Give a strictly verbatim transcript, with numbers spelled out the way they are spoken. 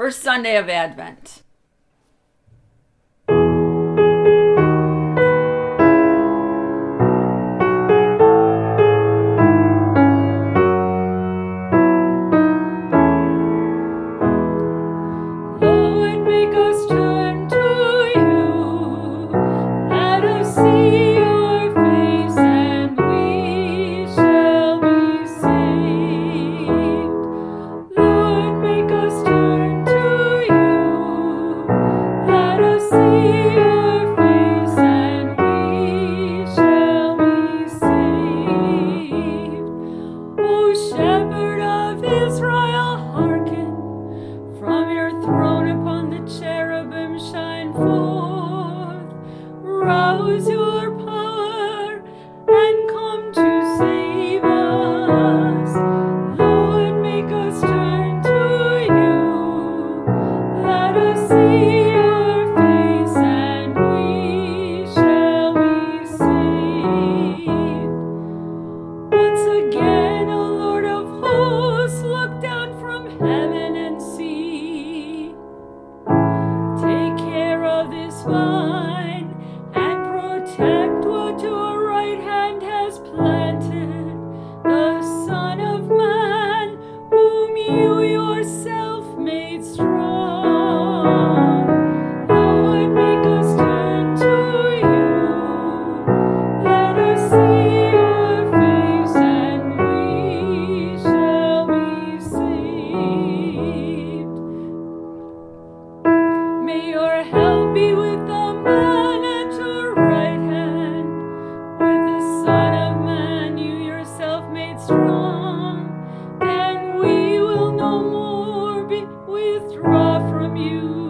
first Sunday of Advent. Lord, make us turn to you. Let us see your face, and we shall be saved. Lord, make us turn to you. Let us see your face, and we shall be saved. O Shepherd of Israel, hearken. From your throne upon the cherubim shine forth. Rouse your power and come to save us. Lord, make us turn to you. Let us see your face, and we shall be saved. Once again, O Lord of hosts, look down from heaven and see. Take care of this vine and protect what your right hand has planted, the Son of Man, whom you yourself made strong. Lord, make us turn to you. Let us see your face, and we shall be saved. May your help be with the man at your right hand, with the Son of Man you yourself made strong. Then we will no more be withdraw from you.